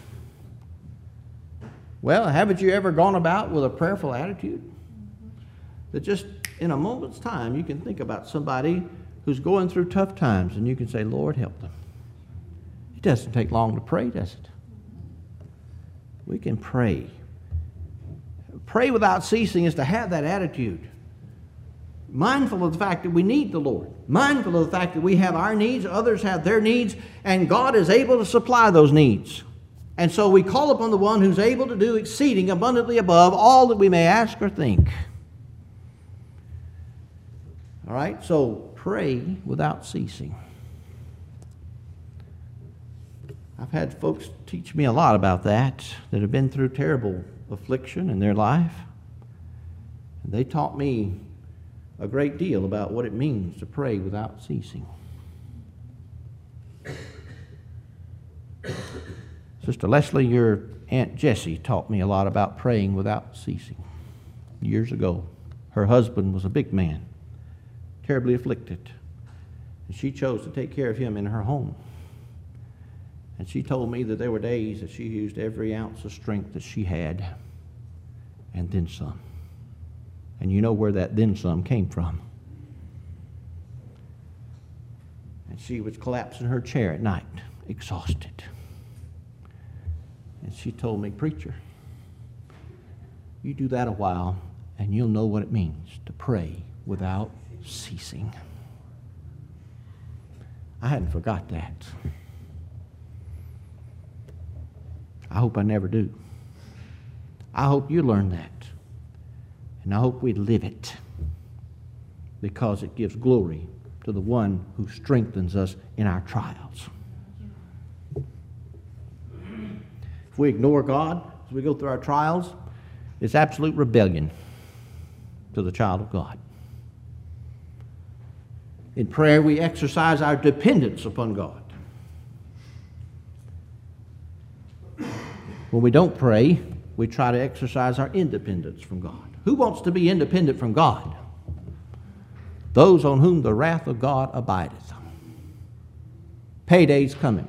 Well, haven't you ever gone about with a prayerful attitude? That just in a moment's time you can think about somebody who's going through tough times and you can say, Lord, help them. It doesn't take long to pray, does it? We can pray. Pray without ceasing is to have that attitude. Mindful of the fact that we need the Lord. Mindful of the fact that we have our needs, others have their needs, and God is able to supply those needs. And so we call upon the one who's able to do exceeding abundantly above all that we may ask or think. All right, so pray without ceasing. I've had folks teach me a lot about that, that have been through terrible affliction in their life. And they taught me a great deal about what it means to pray without ceasing. Sister Leslie, your Aunt Jessie taught me a lot about praying without ceasing years ago. Her husband was a big man, terribly afflicted, and she chose to take care of him in her home. And she told me that there were days that she used every ounce of strength that she had, and then some. And you know where that then some came from. And she would collapse in her chair at night, exhausted. And she told me, Preacher, you do that a while, and you'll know what it means to pray without ceasing. I hadn't forgot that. I hope I never do. I hope you learn that. And I hope we live it, because it gives glory to the one who strengthens us in our trials. If we ignore God as we go through our trials, it's absolute rebellion to the child of God. In prayer, we exercise our dependence upon God. When we don't pray, we try to exercise our independence from God. Who wants to be independent from God? Those on whom the wrath of God abideth. Payday's coming.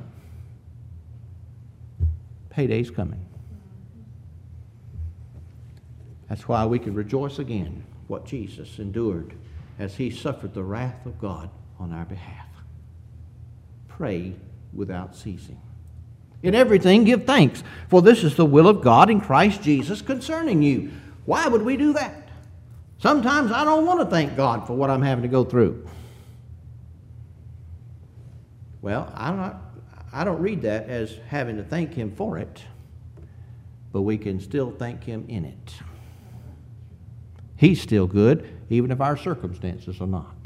Payday's coming. That's why we can rejoice again what Jesus endured as he suffered the wrath of God on our behalf. Pray without ceasing. In everything give thanks, for this is the will of God in Christ Jesus concerning you. Why would we do that? Sometimes I don't want to thank God for what I'm having to go through. Well, I'm not, I don't read that as having to thank him for it, but we can still thank him in it. He's still good, even if our circumstances are not.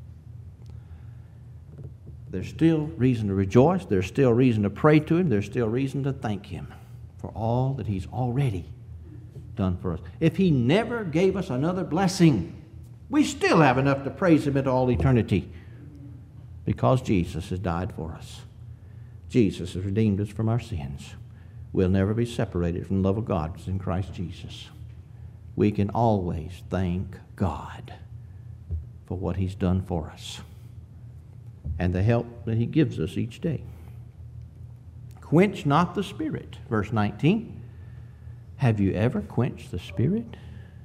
There's still reason to rejoice. There's still reason to pray to him. There's still reason to thank him for all that he's already done for us. If he never gave us another blessing, we still have enough to praise him into all eternity, because Jesus has died for us. Jesus has redeemed us from our sins. We'll never be separated from the love of God in Christ Jesus. We can always thank God for what he's done for us and the help that he gives us each day. Quench not the Spirit, verse nineteen. Have you ever quenched the Spirit?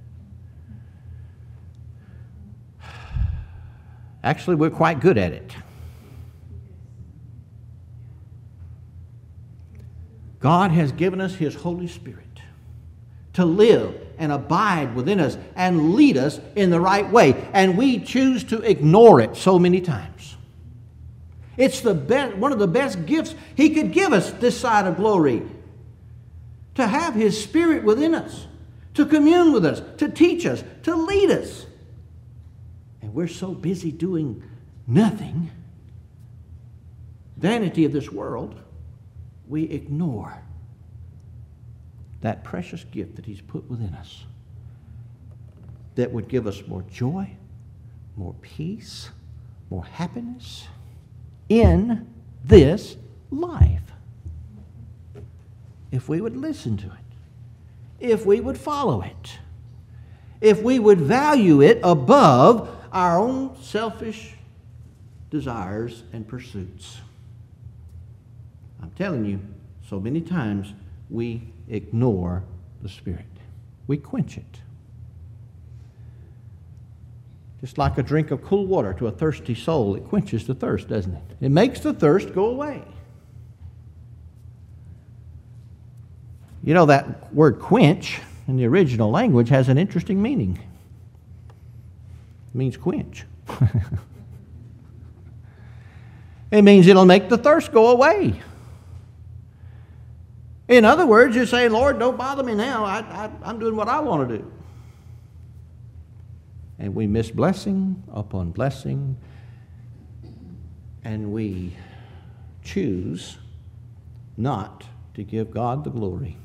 Actually, we're quite good at it. God has given us his Holy Spirit to live and abide within us and lead us in the right way. And we choose to ignore it so many times. It's the best, one of the best gifts he could give us this side of glory. To have his Spirit within us, to commune with us, to teach us, to lead us. And we're so busy doing nothing, vanity of this world, we ignore that precious gift that he's put within us that would give us more joy, more peace, more happiness in this life. If we would listen to it, if we would follow it, if we would value it above our own selfish desires and pursuits. telling you, so many times we ignore the Spirit. We quench it. Just like a drink of cool water to a thirsty soul, it quenches the thirst, doesn't it? It makes the thirst go away. You know, that word quench in the original language has an interesting meaning. It means quench. It means it'll make the thirst go away. In other words, you say, Lord, don't bother me now. I, I, I'm doing what I want to do. And we miss blessing upon blessing. And we choose not to give God the glory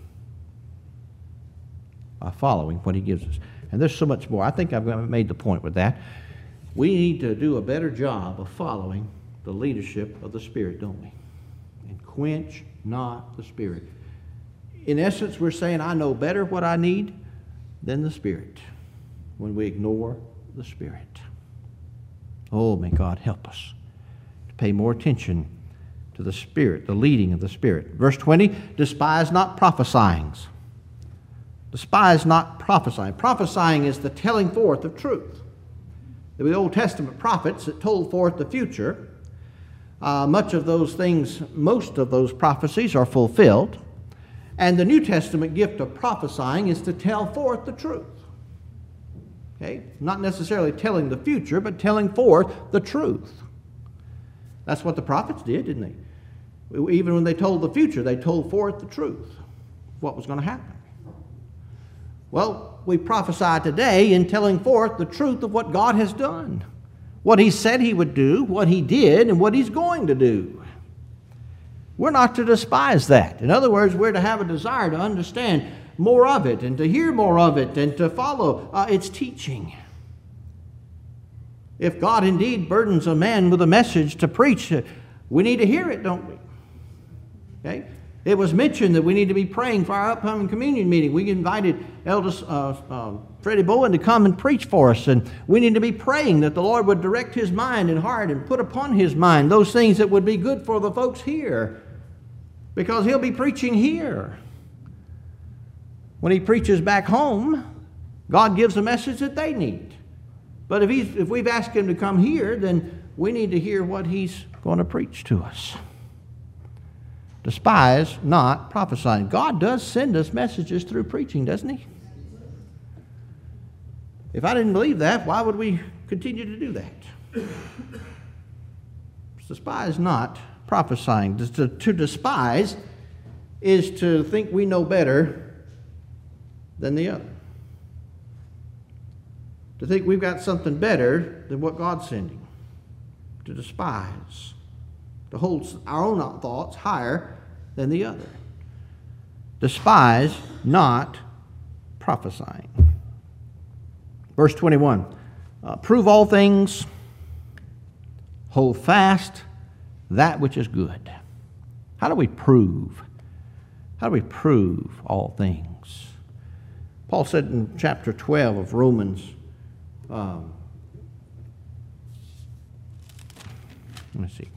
by following what He gives us. And there's so much more. I think I've made the point with that. We need to do a better job of following the leadership of the Spirit, don't we? And quench not the Spirit. In essence, we're saying, I know better what I need than the Spirit when we ignore the Spirit. Oh, may God help us to pay more attention to the Spirit, the leading of the Spirit. Verse twenty, despise not prophesying. Despise not prophesying. Prophesying is the telling forth of truth. There were the Old Testament prophets that told forth the future. Uh, much of those things, most of those prophecies are fulfilled. And the New Testament gift of prophesying is to tell forth the truth. Okay? Not necessarily telling the future, but telling forth the truth. That's what the prophets did, didn't they? Even when they told the future, they told forth the truth, what was going to happen. Well, we prophesy today in telling forth the truth of what God has done. What He said He would do, what He did, and what He's going to do. We're not to despise that. In other words, we're to have a desire to understand more of it and to hear more of it and to follow uh, its teaching. If God indeed burdens a man with a message to preach, uh, we need to hear it, don't we? Okay? It was mentioned that we need to be praying for our upcoming communion meeting. We invited Elder uh, uh, Freddie Bowen to come and preach for us, and we need to be praying that the Lord would direct his mind and heart and put upon his mind those things that would be good for the folks here, because he'll be preaching here. When he preaches back home, God gives a message that they need. But if, he's, if we've asked him to come here, then we need to hear what he's going to preach to us. Despise not prophesying. God does send us messages through preaching, doesn't He? If I didn't believe that, why would we continue to do that? Despise not prophesying. To, to despise is to think we know better than the other. To think we've got something better than what God's sending. To despise. To hold our own thoughts higher than the other. Despise not prophesying. Verse twenty-one. Uh, prove all things. Hold fast that which is good. How do we prove? How do we prove all things? Paul said in chapter twelve of Romans, um, let me see.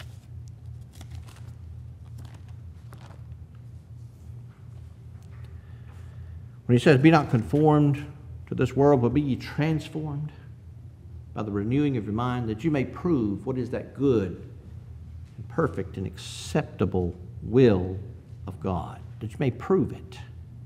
When he says, be not conformed to this world, but be ye transformed by the renewing of your mind, that you may prove what is that good and perfect and acceptable will of God. That you may prove it.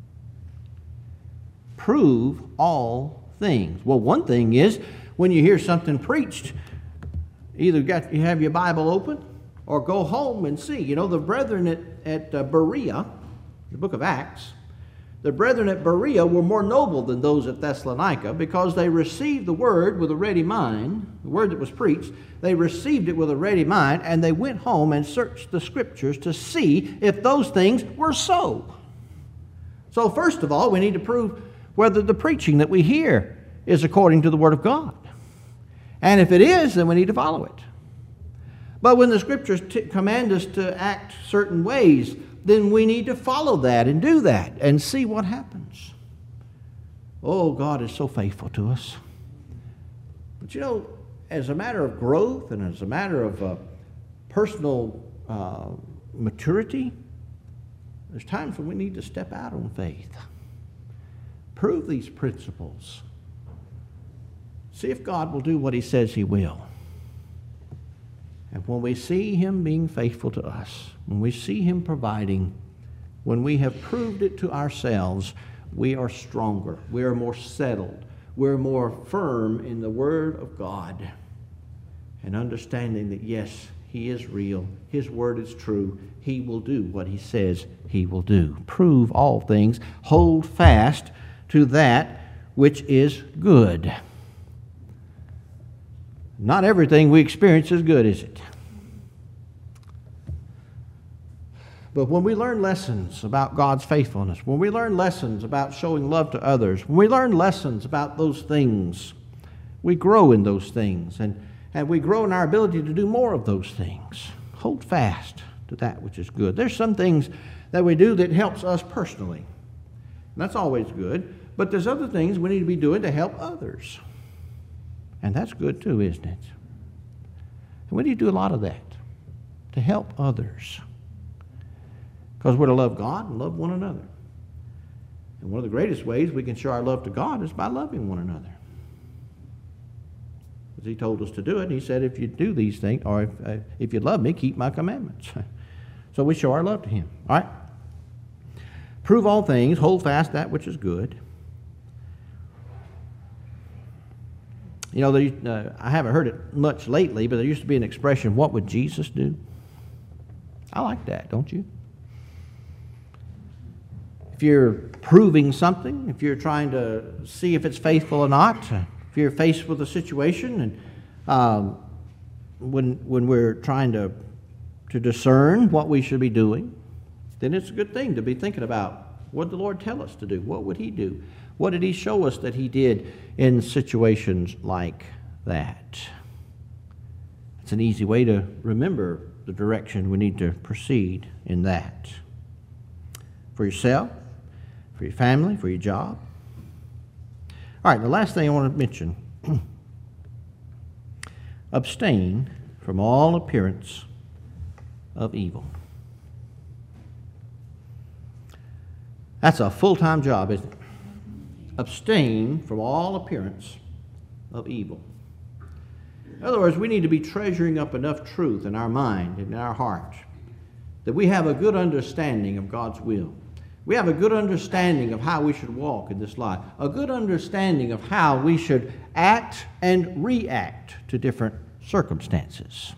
Prove all things. Well, one thing is, when you hear something preached, either got, you have your Bible open or go home and see. You know, the brethren at, at uh, Berea, the book of Acts, the brethren at Berea were more noble than those at Thessalonica because they received the word with a ready mind, the word that was preached. They received it with a ready mind, and they went home and searched the Scriptures to see if those things were so. So first of all, we need to prove whether the preaching that we hear is according to the Word of God. And if it is, then we need to follow it. But when the Scriptures t- command us to act certain ways, then we need to follow that and do that and see what happens. Oh, God is so faithful to us. But you know, as a matter of growth and as a matter of uh, personal uh, maturity, there's times when we need to step out on faith. Prove these principles. See if God will do what he says he will. And when we see him being faithful to us, when we see him providing, when we have proved it to ourselves, we are stronger. We are more settled. We're more firm in the Word of God. And understanding that, yes, he is real. His word is true. He will do what he says he will do. Prove all things. Hold fast to that which is good. Not everything we experience is good, is it? But when we learn lessons about God's faithfulness, when we learn lessons about showing love to others, when we learn lessons about those things, we grow in those things, and, and we grow in our ability to do more of those things. Hold fast to that which is good. There's some things that we do that helps us personally. And that's always good. But there's other things we need to be doing to help others. And that's good too, isn't it? And we need to do a lot of that to help others. Because we're to love God and love one another. And one of the greatest ways we can show our love to God is by loving one another. Because he told us to do it. And he said, if you do these things, or if, uh, if you love me, keep my commandments. So we show our love to him. All right? Prove all things, hold fast that which is good. You know, there, uh, I haven't heard it much lately, but there used to be an expression, what would Jesus do? I like that, don't you? If you're proving something, if you're trying to see if it's faithful or not, if you're faced with a situation, and um, when when we're trying to to discern what we should be doing, then it's a good thing to be thinking about, what did the Lord tell us to do? What would he do? What did he show us that he did in situations like that? It's an easy way to remember the direction we need to proceed in that. For yourself, for your family, for your job. All right, the last thing I want to mention. Abstain from all appearance of evil. That's a full-time job, isn't it? Abstain from all appearance of evil. In other words, we need to be treasuring up enough truth in our mind and in our heart that we have a good understanding of God's will. We have a good understanding of how we should walk in this life, a good understanding of how we should act and react to different circumstances.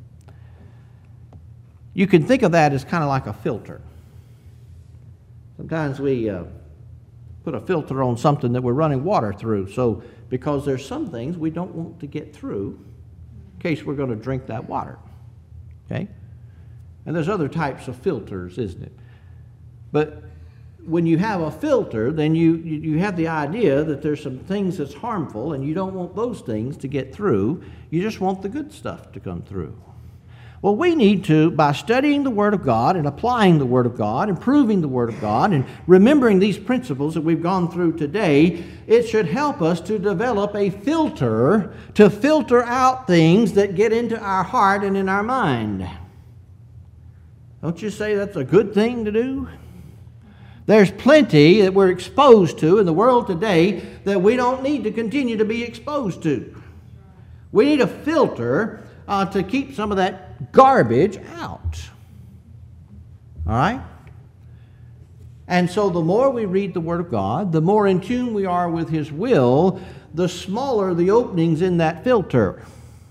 You can think of that as kind of like a filter. Sometimes we uh, put a filter on something that we're running water through, so because there's some things we don't want to get through in case we're going to drink that water. Okay? And there's other types of filters, isn't it? But when you have a filter, then you, you have the idea that there's some things that's harmful, and you don't want those things to get through. You just want the good stuff to come through. Well, we need to, by studying the Word of God and applying the Word of God and proving the Word of God and remembering these principles that we've gone through today, it should help us to develop a filter to filter out things that get into our heart and in our mind. Don't you say that's a good thing to do? There's plenty that we're exposed to in the world today that we don't need to continue to be exposed to. We need a filter uh, to keep some of that garbage out. All right? And so the more we read the Word of God, the more in tune we are with His will, the smaller the openings in that filter.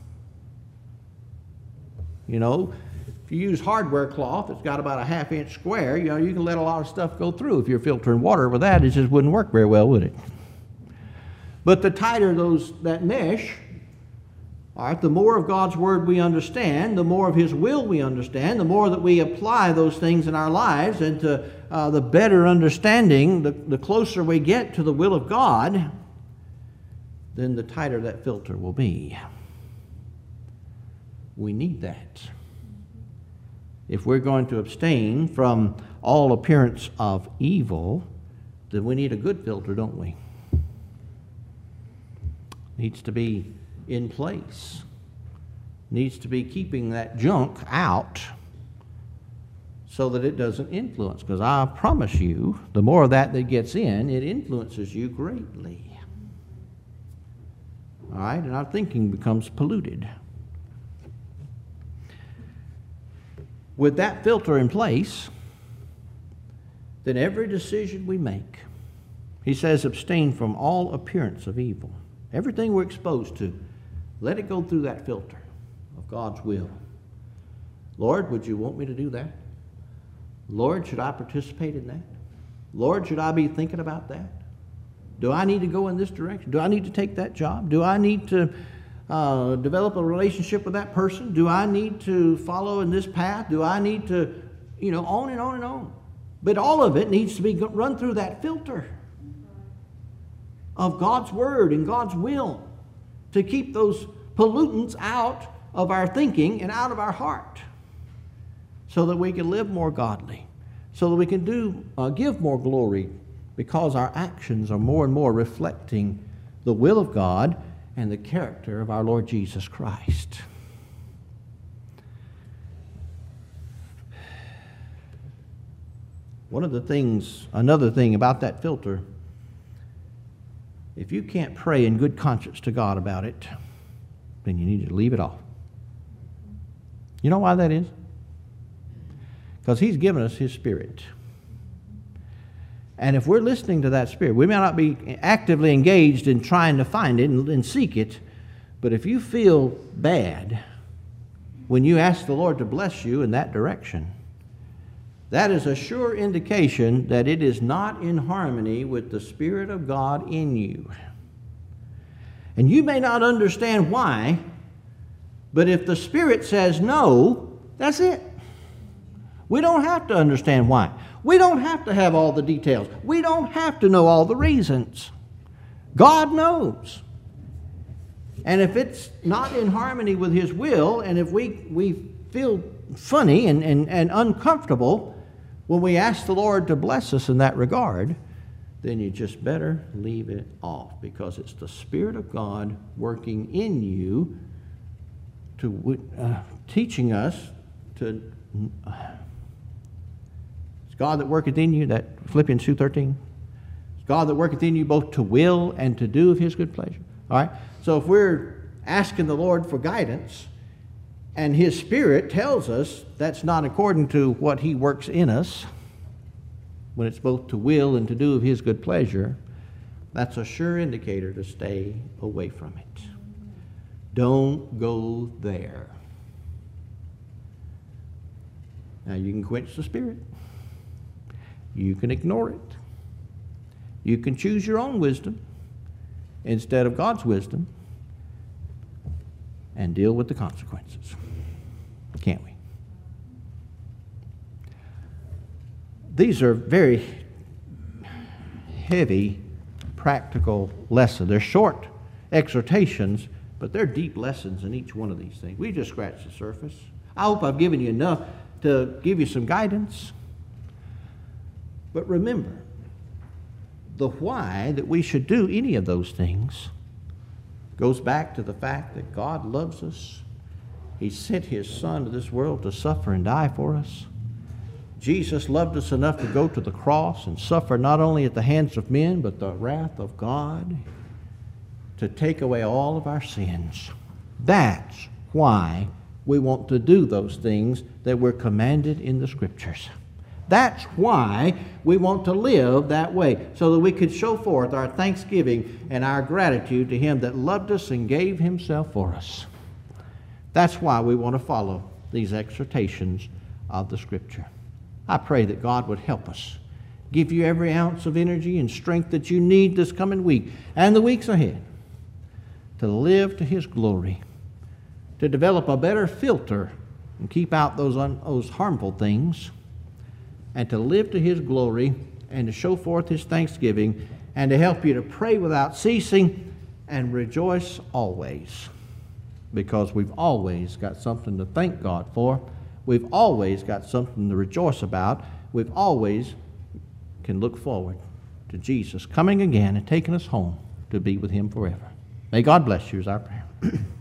You know, if you use hardware cloth, it's got about a half inch square, you know, you can let a lot of stuff go through. If you're filtering water with that, it just wouldn't work very well, would it? But the tighter those that mesh, all right, the more of God's Word we understand, the more of His will we understand, the more that we apply those things in our lives, and to uh, the better understanding, the, the closer we get to the will of God, then the tighter that filter will be. We need that. If we're going to abstain from all appearance of evil, then we need a good filter, don't we? Needs to be in place. Needs to be keeping that junk out so that it doesn't influence. Because I promise you, the more of that that gets in, it influences you greatly. All right? And our thinking becomes polluted. With that filter in place, then every decision we make, he says, abstain from all appearance of evil. Everything we're exposed to, let it go through that filter of God's will. Lord, would you want me to do that? Lord, should I participate in that? Lord, should I be thinking about that? Do I need to go in this direction? Do I need to take that job? Do I need to uh, develop a relationship with that person? Do I need to follow in this path? Do I need to, you know, on and on and on? But all of it needs to be run through that filter of God's Word and God's will to keep those pollutants out of our thinking and out of our heart, so that we can live more godly, so that we can do uh, give more glory, because our actions are more and more reflecting the will of God and the character of our Lord Jesus Christ. One of the things, another thing about that filter, if you can't pray in good conscience to God about it, then you need to leave it off. You know why that is? Because He's given us His Spirit. And if we're listening to that Spirit, we may not be actively engaged in trying to find it and, and seek it, but if you feel bad when you ask the Lord to bless you in that direction, that is a sure indication that it is not in harmony with the Spirit of God in you. And you may not understand why, but if the Spirit says no, that's it. We don't have to understand why. We don't have to have all the details. We don't have to know all the reasons. God knows. And if it's not in harmony with His will, and if we, we feel funny and, and, and uncomfortable when we ask the Lord to bless us in that regard, then you just better leave it off, because it's the Spirit of God working in you, to uh, teaching us to... Uh, God that worketh in you, that Philippians two thirteen. It's God that worketh in you both to will and to do of His good pleasure. All right? So if we're asking the Lord for guidance, and His Spirit tells us that's not according to what He works in us, when it's both to will and to do of His good pleasure, that's a sure indicator to stay away from it. Don't go there. Now you can quench the Spirit. You can ignore it. You can choose your own wisdom instead of God's wisdom and deal with the consequences. Can't we? These are very heavy, practical lessons. They're short exhortations, but they're deep lessons in each one of these things. We just scratched the surface. I hope I've given you enough to give you some guidance. But remember, the why that we should do any of those things goes back to the fact that God loves us. He sent His Son to this world to suffer and die for us. Jesus loved us enough to go to the cross and suffer not only at the hands of men, but the wrath of God to take away all of our sins. That's why we want to do those things that we're commanded in the Scriptures. That's why we want to live that way, so that we could show forth our thanksgiving and our gratitude to Him that loved us and gave Himself for us. That's why we want to follow these exhortations of the Scripture. I pray that God would help us, give you every ounce of energy and strength that you need this coming week and the weeks ahead to live to His glory, to develop a better filter and keep out those, un- those harmful things, and to live to His glory and to show forth His thanksgiving, and to help you to pray without ceasing and rejoice always, because we've always got something to thank God for. We've always got something to rejoice about. We've always can look forward to Jesus coming again and taking us home to be with Him forever. May God bless you is our prayer.